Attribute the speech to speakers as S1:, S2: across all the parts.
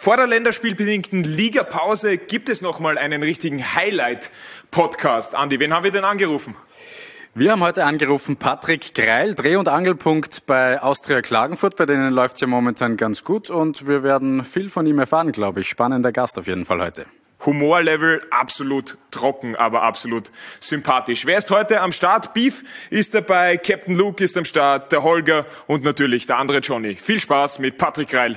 S1: Vor der länderspielbedingten Ligapause gibt es nochmal einen richtigen Highlight-Podcast. Andi, wen haben wir denn angerufen?
S2: Wir haben heute angerufen Patrick Greil, Dreh- und Angelpunkt bei Austria Klagenfurt. Bei denen läuft es ja momentan ganz gut und wir werden viel von ihm erfahren, glaube ich. Spannender Gast auf jeden Fall heute.
S1: Humorlevel absolut trocken, aber absolut sympathisch. Wer ist heute am Start? Beef ist dabei, Captain Luke ist am Start, der Holger und natürlich der andere Johnny. Viel Spaß mit Patrick Greil.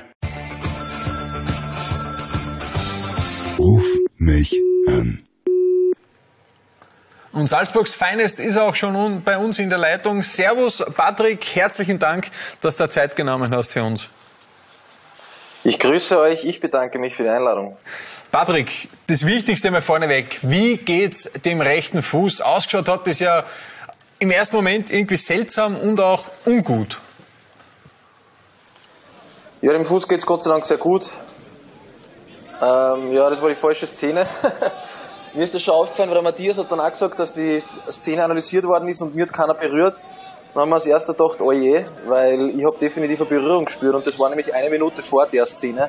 S3: Ruf mich an.
S4: Und Salzburgs Finest ist auch schon bei uns in der Leitung. Servus Patrick, herzlichen Dank, dass du Zeit genommen hast für uns.
S5: Ich grüße euch, ich bedanke mich für die Einladung.
S4: Patrick, das Wichtigste mal vorneweg, wie geht's dem rechten Fuß? Ausgeschaut hat das ja im ersten Moment irgendwie seltsam und auch ungut.
S5: Ja, dem Fuß geht's Gott sei Dank sehr gut. Ja, das war die falsche Szene. Mir ist das schon aufgefallen, weil der Matthias hat dann auch gesagt, dass die Szene analysiert worden ist und mir hat keiner berührt. Dann haben wir als erster gedacht, oh je, weil ich habe definitiv eine Berührung gespürt und das war nämlich 1 Minute vor der Szene.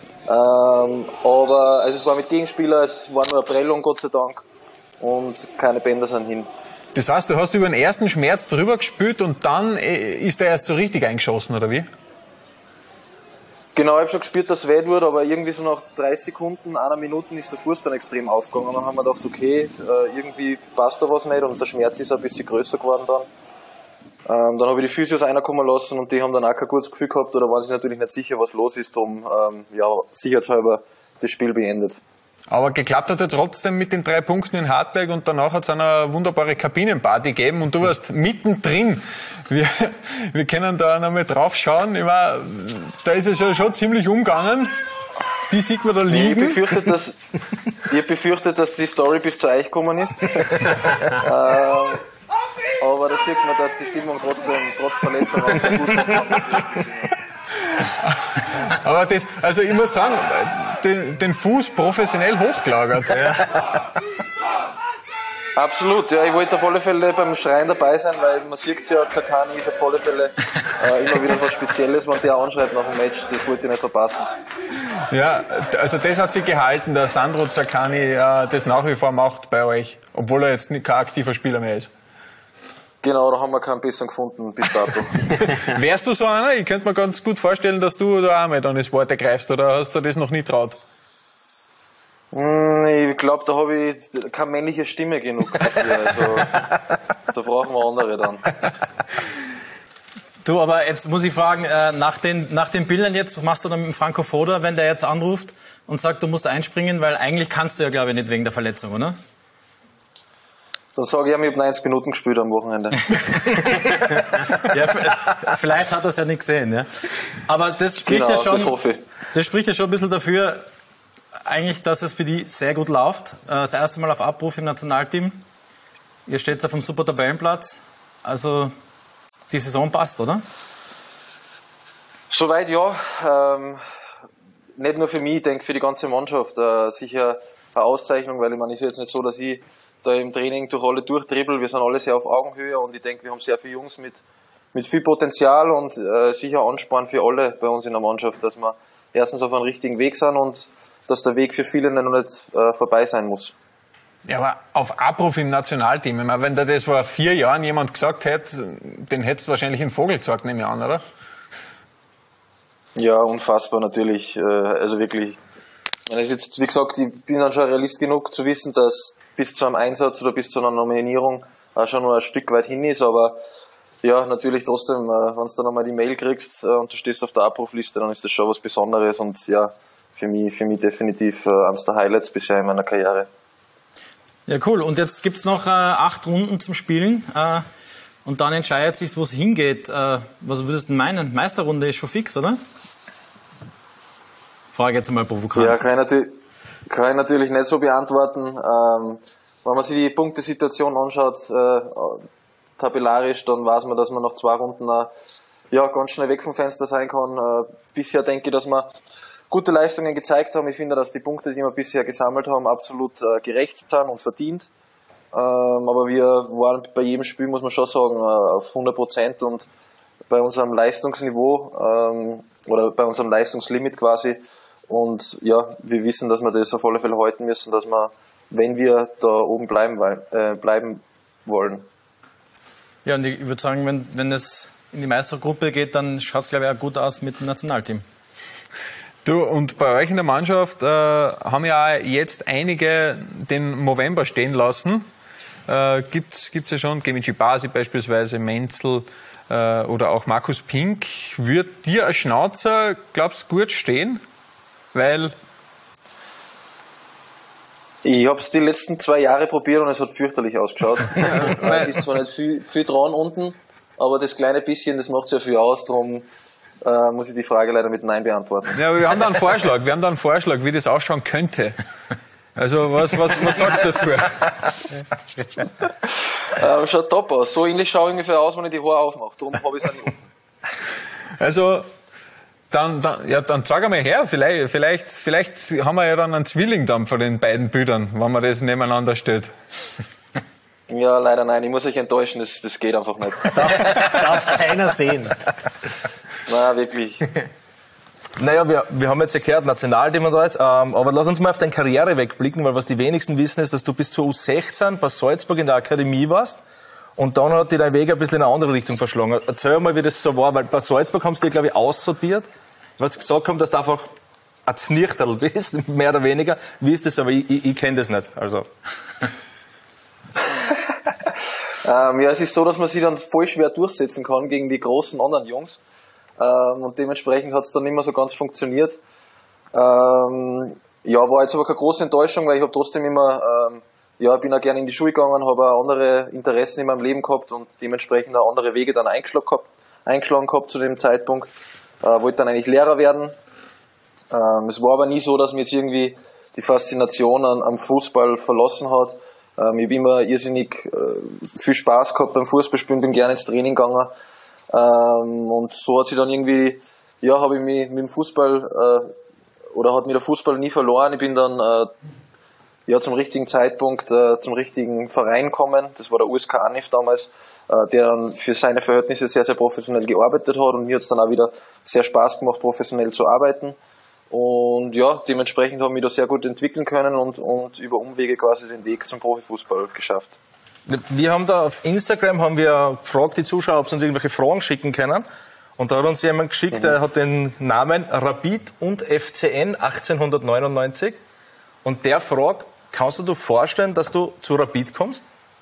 S5: Aber also es war mit Gegenspieler, es war nur eine Prellung, Gott sei Dank, und keine Bänder sind hin.
S4: Das heißt, du hast über den ersten Schmerz drüber gespürt und dann ist der erst so richtig eingeschossen, oder wie?
S5: Genau, ich habe schon gespürt, dass es weh tut, aber irgendwie so nach 30 Sekunden, 1 Minute ist der Fuß dann extrem aufgegangen. Und dann haben wir gedacht, okay, irgendwie passt da was nicht und der Schmerz ist ein bisschen größer geworden dann. Dann habe ich die Physios reinkommen lassen und die haben dann auch kein gutes Gefühl gehabt oder waren sich natürlich nicht sicher, was los ist, sicherheitshalber das Spiel beendet.
S4: Aber geklappt hat er trotzdem mit den 3 Punkten in Hartberg und danach hat es eine wunderbare Kabinenparty gegeben und du warst mittendrin. Wir können da noch mal drauf schauen. Ich meine, da ist es ja schon ziemlich umgegangen. Die sieht man da liegen.
S5: Ich befürchtet, dass die Story bis zu euch gekommen ist. Aber da sieht man, dass die Stimmung trotz Verletzung auch sehr gut ist.
S4: Aber also ich muss sagen, den Fuß professionell hochgelagert. Ja.
S5: Absolut, ja, ich wollte auf alle Fälle beim Schreien dabei sein, weil man sieht es ja, Zaccani ist auf alle Fälle immer wieder was Spezielles, wenn der anschreit nach dem Match, das wollte ich nicht verpassen.
S4: Ja, also das hat sich gehalten, der Sandro Zaccani das nach wie vor macht bei euch, obwohl er jetzt kein aktiver Spieler mehr ist.
S5: Genau, da haben wir keinen besseren gefunden bis dato.
S4: Wärst du so einer? Ich könnte mir ganz gut vorstellen, dass du da auch mal dann das Wort ergreifst, oder hast du das noch nie traut?
S5: Ich glaube, da habe ich keine männliche Stimme genug dafür. Also, da brauchen wir andere dann.
S6: Du, aber jetzt muss ich fragen, nach den Bildern jetzt, was machst du dann mit dem Franco Foda, wenn der jetzt anruft und sagt, du musst einspringen, weil eigentlich kannst du ja, glaube ich, nicht wegen der Verletzung, oder?
S5: Dann sage ich, ich habe 90 Minuten gespielt am Wochenende.
S6: Ja, vielleicht hat er es ja nicht gesehen, ja. Aber das spricht ja schon.
S5: Das hoffe ich.
S6: Das spricht ja schon ein bisschen dafür, eigentlich, dass es für die sehr gut läuft. Das erste Mal auf Abruf im Nationalteam. Ihr steht auf einem super Tabellenplatz. Also die Saison passt, oder?
S5: Soweit ja. Nicht nur für mich, ich denke für die ganze Mannschaft. Sicher eine Auszeichnung, weil ich meine, es ist jetzt nicht so, dass ich da im Training durch alle durchdribbel. Wir sind alle sehr auf Augenhöhe und ich denke, wir haben sehr viele Jungs mit viel Potenzial und sicher Ansporn für alle bei uns in der Mannschaft, dass wir erstens auf einem richtigen Weg sind und dass der Weg für viele noch nicht vorbei sein muss.
S4: Ja, aber auf Abruf im Nationalteam, ich meine, wenn da das vor 4 Jahren jemand gesagt hätte, den hättest du wahrscheinlich einen Vogel gesagt, nehme ich an, oder?
S5: Ja, unfassbar natürlich. Also wirklich, ich meine, jetzt, wie gesagt, ich bin dann schon Realist genug zu wissen, dass bis zu einem Einsatz oder bis zu einer Nominierung schon nur ein Stück weit hin ist, aber ja, natürlich trotzdem, wenn du dann einmal die Mail kriegst und du stehst auf der Abrufliste, dann ist das schon was Besonderes und ja, für mich definitiv eines der Highlights bisher in meiner Karriere.
S6: Ja, cool. Und jetzt gibt's noch 8 Runden zum Spielen und dann entscheidet sich, wo es hingeht. Was würdest du meinen? Meisterrunde ist schon fix, oder? Frage jetzt mal provokant.
S5: Ja, kann ich natürlich nicht so beantworten. Wenn man sich die Punktesituation anschaut, tabellarisch, dann weiß man, dass man nach 2 Runden ganz schnell weg vom Fenster sein kann. Bisher denke ich, dass wir gute Leistungen gezeigt haben. Ich finde, dass die Punkte, die wir bisher gesammelt haben, absolut gerecht sind und verdient. Aber wir waren bei jedem Spiel, muss man schon sagen, auf 100% und bei unserem Leistungsniveau oder bei unserem Leistungslimit quasi. Und ja, wir wissen, dass wir das auf alle Fälle halten müssen, dass wir, wenn wir da oben bleiben wollen.
S6: Ja, und ich würde sagen, wenn es in die Meistergruppe geht, dann schaut es, glaube ich, auch gut aus mit dem Nationalteam.
S4: Du, und bei euch in der Mannschaft haben ja jetzt einige den Movember stehen lassen. Gibt's ja schon, Gemici Basi beispielsweise, Menzel oder auch Markus Pink. Wird dir als Schnauzer, glaubst du, gut stehen? Weil
S5: ich habe es die letzten 2 Jahre probiert und es hat fürchterlich ausgeschaut. Es ist zwar nicht viel dran unten, aber das kleine bisschen, das macht sehr viel aus, darum muss ich die Frage leider mit Nein beantworten.
S4: ja, aber wir haben da einen Vorschlag, wie das ausschauen könnte. Also was sagst du dazu?
S5: Schaut top aus. So ähnlich schaue ich ungefähr aus, wenn ich die Haare aufmache. Darum habe ich es auch nicht offen.
S4: Also dann sag einmal her, vielleicht haben wir ja dann einen Zwilling dann von den beiden Bildern, wenn man das nebeneinander stellt.
S5: Ja, leider nein, ich muss euch enttäuschen, das geht einfach nicht.
S7: Darf keiner sehen.
S5: Na, wirklich.
S8: Naja, wir haben jetzt erklärt, Nationalteam und alles, aber lass uns mal auf deine Karriere wegblicken, weil was die wenigsten wissen ist, dass du bis zur U16 bei Salzburg in der Akademie warst und dann hat dir dein Weg ein bisschen in eine andere Richtung verschlagen. Erzähl mal, wie das so war, weil bei Salzburg haben sie dir, glaube ich, aussortiert, weil sie gesagt haben, dass du einfach ein Znirchterl bist, mehr oder weniger. Wie ist das? Aber ich kenne das nicht, also.
S5: Ja, es ist so, dass man sich dann voll schwer durchsetzen kann gegen die großen anderen Jungs. Und dementsprechend hat es dann nicht mehr so ganz funktioniert. Ja, war jetzt aber keine große Enttäuschung, weil ich habe trotzdem immer, bin auch gerne in die Schule gegangen, habe auch andere Interessen in meinem Leben gehabt und dementsprechend auch andere Wege dann eingeschlagen gehabt zu dem Zeitpunkt. Wollte dann eigentlich Lehrer werden. Es war aber nie so, dass mir jetzt irgendwie die Faszination am Fußball verlassen hat. Ich habe immer irrsinnig viel Spaß gehabt beim Fußballspielen, bin gerne ins Training gegangen. Und so hat sich dann irgendwie, habe ich mich mit dem Fußball, oder hat mir der Fußball nie verloren. Ich bin dann, zum richtigen Zeitpunkt, zum richtigen Verein gekommen. Das war der USK Anif damals, der dann für seine Verhältnisse sehr, sehr professionell gearbeitet hat und mir hat es dann auch wieder sehr Spaß gemacht, professionell zu arbeiten. Und ja, dementsprechend habe ich mich da sehr gut entwickeln können und über Umwege quasi den Weg zum Profifußball geschafft.
S8: Wir haben da auf Instagram gefragt, die Zuschauer, ob sie uns irgendwelche Fragen schicken können. Und da hat uns jemand geschickt, der hat den Namen Rapid und FCN 1899. Und der fragt, kannst du dir vorstellen, dass du zu Rapid kommst?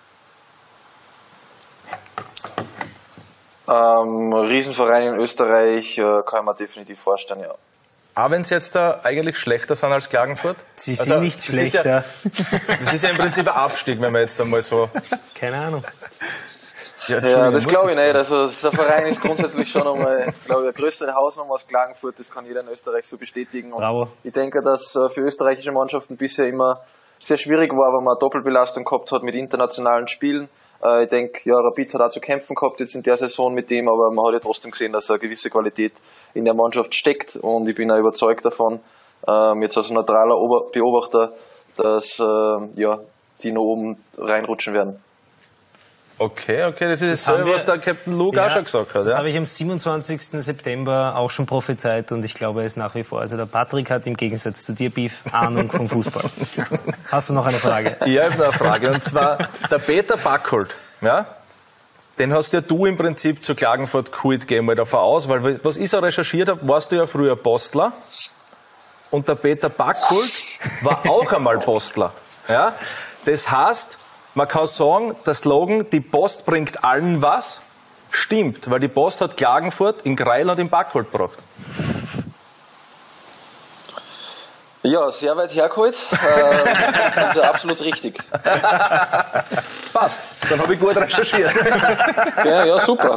S5: Riesenverein in Österreich kann ich mir definitiv vorstellen, ja.
S8: Auch wenn sie jetzt da eigentlich schlechter sind als Klagenfurt?
S7: Sie sind nicht schlechter.
S8: Das ist ja im Prinzip ein Abstieg, wenn man jetzt einmal so...
S7: Keine Ahnung.
S5: Ja, das glaube ich nicht. Also der Verein ist grundsätzlich schon einmal, glaube ich, eine größere Hausnummer als Klagenfurt. Das kann jeder in Österreich so bestätigen. Und
S7: Bravo.
S5: Ich denke, dass für österreichische Mannschaften bisher immer sehr schwierig war, weil man Doppelbelastung gehabt hat mit internationalen Spielen. Ich denke, ja, Rapid hat auch zu kämpfen gehabt jetzt in der Saison mit dem, aber man hat ja trotzdem gesehen, dass eine gewisse Qualität in der Mannschaft steckt und ich bin auch überzeugt davon, jetzt als neutraler Beobachter, dass die noch oben reinrutschen werden.
S8: Okay, das ist das was der Captain Luke auch schon gesagt hat.
S7: Das habe ich am 27. September auch schon prophezeit und ich glaube es nach wie vor. Also der Patrick hat im Gegensatz zu dir, Beef, Ahnung vom Fußball. Hast du noch eine Frage?
S8: Ich habe noch eine Frage und zwar der Peter Backholt, ja? Den hast ja du im Prinzip zu Klagenfurt geholt, gehen wir davon aus, weil was ich so recherchiert habe, warst du ja früher Postler und der Peter Backholt war auch einmal Postler. Ja? Das heißt, man kann sagen, der Slogan, die Post bringt allen was, stimmt, weil die Post hat Klagenfurt in Greil und in Backholt gebracht.
S5: Ja, sehr weit hergeholt. Also absolut richtig.
S8: Passt, dann habe ich gut recherchiert.
S5: Ja, super.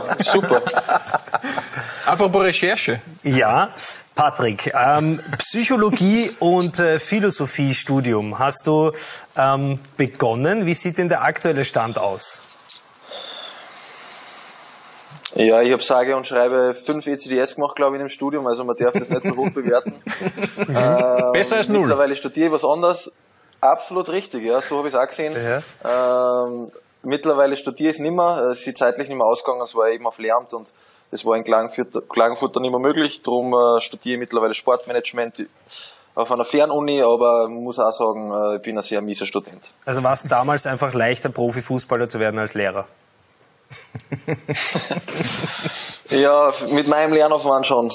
S4: Apropos Recherche.
S7: Ja, Patrick, Psychologie und Philosophiestudium hast du begonnen. Wie sieht denn der aktuelle Stand aus?
S5: Ja, ich habe sage und schreibe 5 ECDS gemacht, glaube ich, im Studium, also man darf das nicht so hoch bewerten.
S4: Besser als 0.
S5: Mittlerweile studiere ich was anderes. Absolut richtig, ja, so habe ich es auch gesehen. Ja. Mittlerweile studiere ich es nicht mehr, es ist zeitlich nicht mehr ausgegangen, es war eben auf Lehramt und das war in Klagenfurt dann nicht mehr möglich, darum studiere ich mittlerweile Sportmanagement auf einer Fernuni, aber muss auch sagen, ich bin ein sehr mieser Student.
S7: Also war es damals einfach leichter, Profifußballer zu werden als Lehrer?
S5: Ja, mit meinem Lernaufwand schon.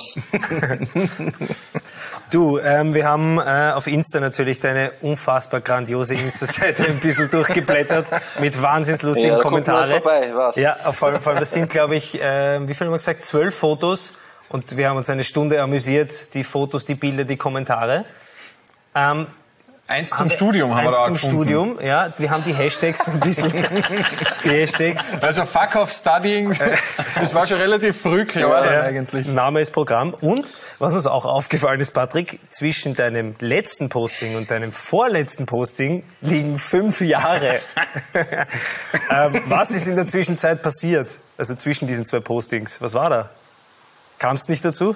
S7: Du, wir haben auf Insta natürlich deine unfassbar grandiose Insta-Seite ein bisschen durchgeblättert mit wahnsinnslustigen Kommentaren.
S5: Vorbei, was?
S7: Ja, vor allem, das sind, glaube ich, wie viel haben wir gesagt, 12 Fotos und wir haben uns eine Stunde amüsiert, die Fotos, die Bilder, die Kommentare.
S4: Eins zum Studium haben wir da
S7: Eins zum
S4: gefunden.
S7: Studium, ja. Wir haben die Hashtags ein bisschen, die Hashtags.
S4: Also Fuck off Studying, das war schon relativ früh klar dann eigentlich.
S7: Name ist Programm. Und, was uns auch aufgefallen ist, Patrick, zwischen deinem letzten Posting und deinem vorletzten Posting liegen 5 Jahre. Was ist in der Zwischenzeit passiert? Also zwischen diesen 2 Postings. Was war da? Kamst nicht dazu?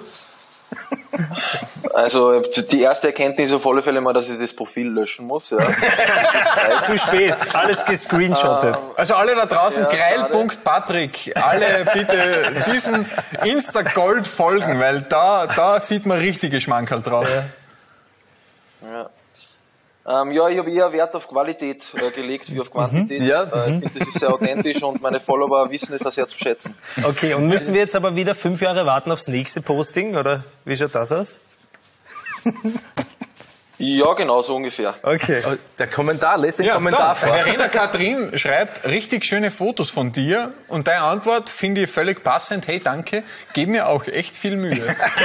S5: Also die erste Erkenntnis auf alle Fälle mal, dass ich das Profil löschen muss. Ja.
S7: Zu spät, alles gescreenshottet.
S4: Also alle da draußen,
S5: Ja,
S4: greil.patrick, alle bitte diesem Insta-Gold folgen, weil da sieht man richtige Schmankerl drauf.
S5: Ja. Ja, ich habe eher Wert auf Qualität gelegt wie auf Quantität.
S8: Ja.
S5: Ich finde, das ist sehr authentisch und meine Follower wissen es auch sehr zu schätzen.
S7: Okay, und müssen wir jetzt aber wieder 5 Jahre warten aufs nächste Posting, oder wie schaut das aus?
S5: Ja, genau, so ungefähr.
S7: Okay.
S8: Der Kommentar, lest den
S4: Ja,
S8: Kommentar
S4: da,
S8: vor.
S4: Verena Katrin schreibt richtig schöne Fotos von dir und deine Antwort finde ich völlig passend. Hey, danke, gib mir auch echt viel Mühe.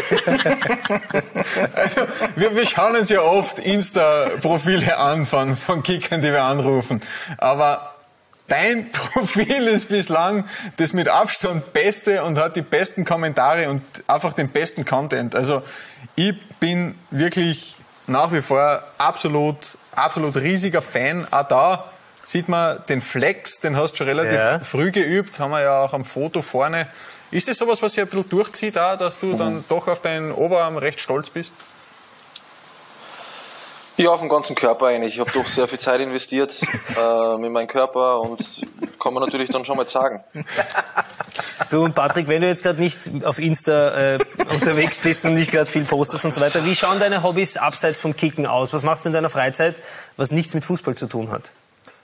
S4: Also, wir schauen uns ja oft Insta-Profile an von Kickern, die wir anrufen. Aber dein Profil ist bislang das mit Abstand beste und hat die besten Kommentare und einfach den besten Content. Also ich bin wirklich nach wie vor absolut riesiger Fan. Auch da sieht man den Flex, den hast du schon relativ früh geübt, haben wir ja auch am Foto vorne. Ist das sowas, was sich ein bisschen durchzieht, auch, dass du dann doch auf deinen Oberarm recht stolz bist?
S5: Ja, auf den ganzen Körper eigentlich. Ich habe doch sehr viel Zeit investiert in meinen Körper und kann man natürlich dann schon mal sagen.
S7: Du und Patrick, wenn du jetzt gerade nicht auf Insta unterwegs bist und nicht gerade viel postest und so weiter, wie schauen deine Hobbys abseits vom Kicken aus? Was machst du in deiner Freizeit, was nichts mit Fußball zu tun hat?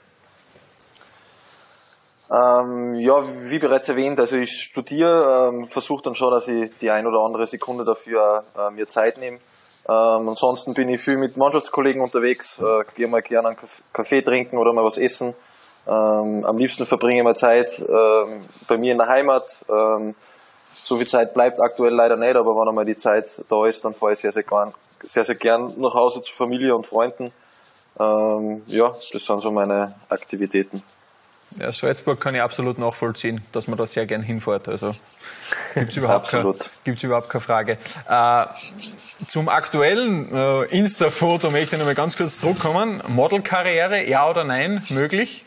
S5: Ja, wie bereits erwähnt, also ich studiere, versuche dann schon, dass ich die ein oder andere Sekunde dafür mir Zeit nehme. Ansonsten bin ich viel mit Mannschaftskollegen unterwegs, gehe mal gerne einen Kaffee trinken oder mal was essen. Am liebsten verbringe ich mal Zeit bei mir in der Heimat. So viel Zeit bleibt aktuell leider nicht, aber wenn einmal die Zeit da ist, dann fahre ich sehr, sehr gern nach Hause zu Familie und Freunden. Ja, das sind so meine Aktivitäten.
S4: Ja, Salzburg kann ich absolut nachvollziehen, dass man da sehr gern hinfährt. Also gibt's überhaupt keine Frage. Zum aktuellen Insta-Foto möchte ich noch mal ganz kurz zurückkommen. Modelkarriere, ja oder nein, möglich?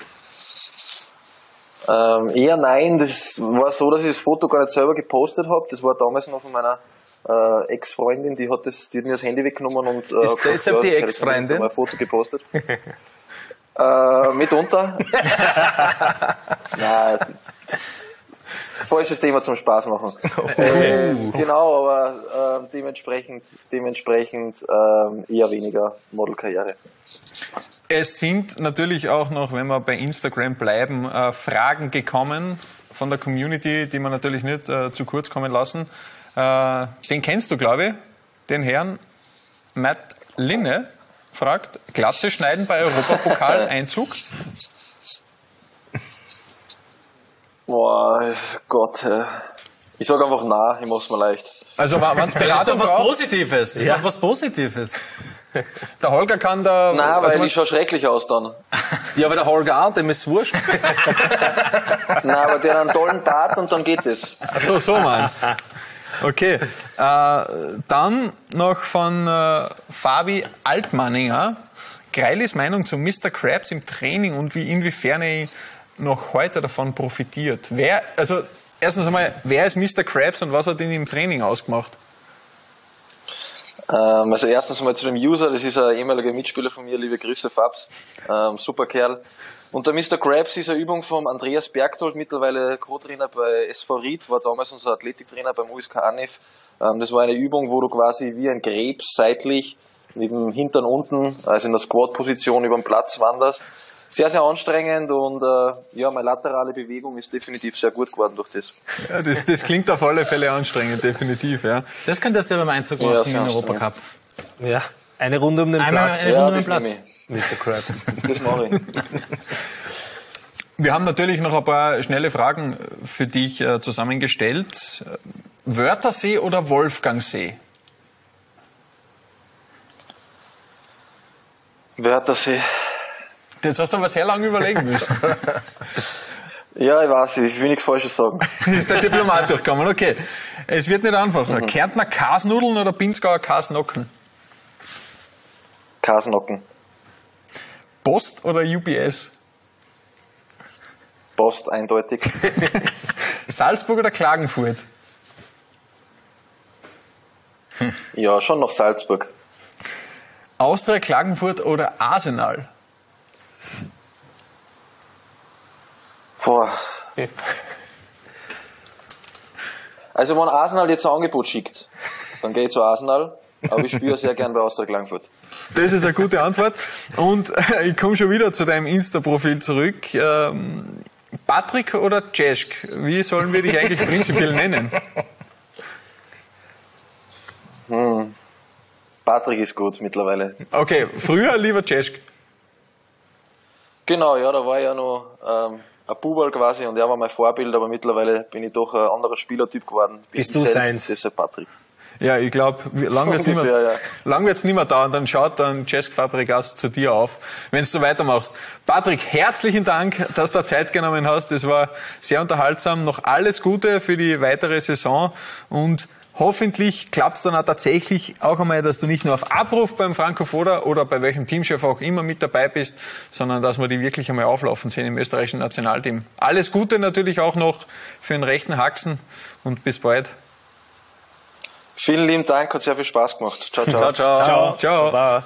S5: Eher nein. Das war so, dass ich das Foto gar nicht selber gepostet habe. Das war damals noch von meiner Ex-Freundin, die hat mir das Handy weggenommen und
S8: Ist deshalb die Ex-Freundin?
S5: mal ein Foto gepostet. Mitunter. Nein, falsches Thema zum Spaß machen. Genau, aber dementsprechend eher weniger Modelkarriere.
S4: Es sind natürlich auch noch, wenn wir bei Instagram bleiben, Fragen gekommen von der Community, die wir natürlich nicht zu kurz kommen lassen. Den kennst du, glaube ich, den Herrn Matt Linne. Fragt, Glatze schneiden bei Europapokal-Einzug?
S5: Boah, Gott. Ich sage einfach nein, ich mach's mir leicht.
S4: Also wenn es Beratung
S6: was
S4: braucht,
S6: Positives. Ist doch was Positives.
S4: der Holger kann da...
S5: Nein, weil
S4: also
S5: ich schaue schrecklich aus dann.
S8: Ja, aber der Holger auch, dem ist wurscht.
S5: Nein, aber der hat einen tollen Bart und dann geht es.
S4: So meinst du. Okay, dann noch von Fabi Altmanninger. Greilis Meinung zu Mr. Krabs im Training und inwiefern er noch heute davon profitiert. Erstens einmal, wer ist Mr. Krabs und was hat ihn im Training ausgemacht?
S5: Also erstens mal zu dem User, das ist ein ehemaliger Mitspieler von mir, liebe Grüße Fabs, super Kerl. Und der Mr. Krabs ist eine Übung vom Andreas Bergtold, mittlerweile Co-Trainer bei SV Ried, war damals unser Athletiktrainer beim USK Anef. Das war eine Übung, wo du quasi wie ein Krebs seitlich mit dem Hintern unten, also in der Squat-Position über den Platz wanderst. Sehr, sehr anstrengend und meine laterale Bewegung ist definitiv sehr gut geworden durch das.
S4: Ja, das klingt auf alle Fälle anstrengend, definitiv. Ja.
S6: Das könntest du ja beim Einzug machen in den Europacup.
S7: Ja, eine Runde um den Platz.
S6: Eine Runde um den Platz.
S7: Mr. Krabs.
S5: Das mache ich.
S4: Wir haben natürlich noch ein paar schnelle Fragen für dich zusammengestellt. Wörthersee oder Wolfgangsee?
S5: Wörthersee.
S4: Jetzt hast du aber sehr lange überlegen müssen.
S5: Ja, ich weiß, ich will nichts Falsches sagen.
S4: Ist der Diplomat durchgekommen, okay. Es wird nicht einfacher. Kärntner Kasnudeln oder Pinzgauer Kasnocken?
S5: Kasnocken.
S4: Post oder UPS?
S5: Post, eindeutig.
S4: Salzburg oder Klagenfurt?
S5: Ja, schon nach Salzburg.
S4: Austria, Klagenfurt oder Arsenal?
S5: Boah. Also wenn Arsenal jetzt ein Angebot schickt, dann gehe ich zu Arsenal, aber ich spiele sehr gern bei Austria Klagenfurt.
S4: Das ist eine gute Antwort. Und ich komme schon wieder zu deinem Insta-Profil zurück. Patrick oder Czesk? Wie sollen wir dich eigentlich prinzipiell nennen?
S5: Patrick ist gut mittlerweile.
S4: Okay, früher lieber Czesk.
S5: Genau, ja, da war ich ja noch ein Bubal quasi und er war mein Vorbild, aber mittlerweile bin ich doch ein anderer Spielertyp geworden.
S7: Bist du seins?
S5: Deshalb Patrick.
S4: Ja, ich glaube, lang wird's
S5: Ungefähr,
S4: nicht mehr dauern, dann schaut dann Czesk Fabregas zu dir auf, wenn du so weitermachst. Patrick, herzlichen Dank, dass du Zeit genommen hast. Das war sehr unterhaltsam. Noch alles Gute für die weitere Saison und hoffentlich klappt es dann auch tatsächlich auch einmal, dass du nicht nur auf Abruf beim Franco Foda oder bei welchem Teamchef auch immer mit dabei bist, sondern dass wir die wirklich einmal auflaufen sehen im österreichischen Nationalteam. Alles Gute natürlich auch noch für den rechten Haxen und bis bald.
S5: Vielen lieben Dank, hat sehr viel Spaß gemacht. Ciao, ciao.
S4: Ciao, ciao. Ciao. Ciao.
S7: Baba.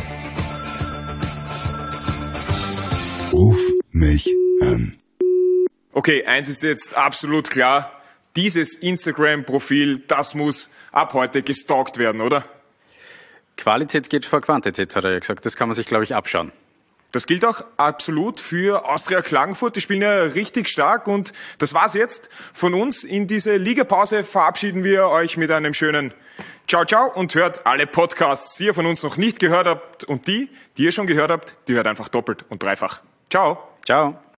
S3: Ruf mich an.
S1: Okay, eins ist jetzt absolut klar. Dieses Instagram-Profil, das muss ab heute gestalkt werden, oder?
S2: Qualität geht vor Quantität, hat er ja gesagt. Das kann man sich, glaube ich, abschauen.
S1: Das gilt auch absolut für Austria Klagenfurt. Die spielen ja richtig stark und das war's jetzt von uns. In diese Ligapause verabschieden wir euch mit einem schönen Ciao, ciao und hört alle Podcasts, die ihr von uns noch nicht gehört habt und die ihr schon gehört habt, die hört einfach doppelt und dreifach. Ciao.
S2: Ciao.